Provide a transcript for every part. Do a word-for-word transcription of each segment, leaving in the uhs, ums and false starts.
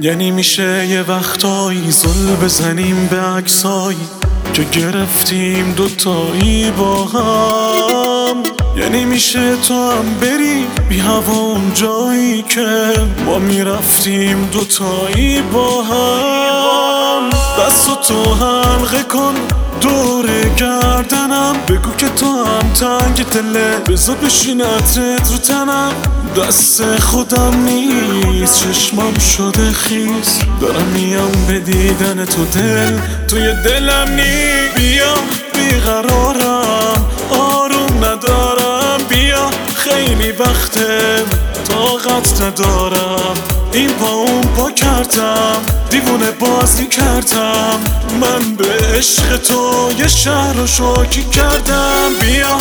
یعنی میشه یه وقتایی زل بزنیم به عکسایی که گرفتیم دوتایی با هم. یعنی میشه تو هم بری بی هوا اون جایی که ما میرفتیم دوتایی با هم. دستو تو حلقه کن دور گردنم، بگو که تو هم تنگ دله، بذار بشینتت رو تنم. دست خودم نیست چشمام شده خیس، دارم میام به دیدن تو دل توی دلم نی. بیا بیقرارم آروم ندارم، بیا خیلی وقته طاقت ندارم. این پا اون پا کردم دیوونه بازی کردم، من به عشق تو یه شهر رو شاکی کردم. بیا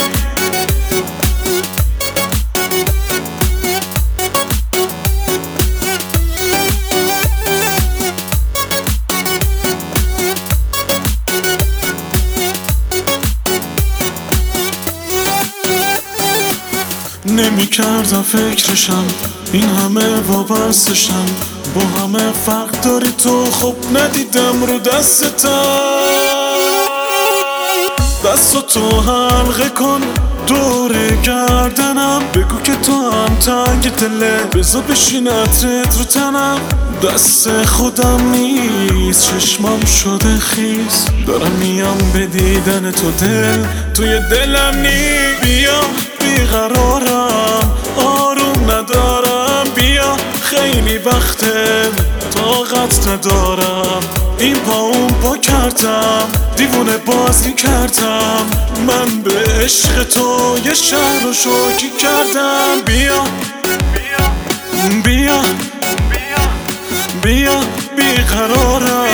نمی کردم فکرشم این همه وابستشم، با همه فرق داری تو خب ندیدم رو دستتم. دستو تو حلقه کن دور گردنم، بگو که تو هم تنگ دله، بذار بشینتت رو تنم. دست خودم نیست چشمام شده خیس، دارم میام به دیدن تو دل توی دلم نی. بیا بیقرارم آروم ندارم، بیا خیلی وقته طاقت ندارم. این پا اون پا کردم دیوونه بازی کردم، من به عشق تو یه شهر رو شاکی کردم. بیا بیا بیا بیقرارم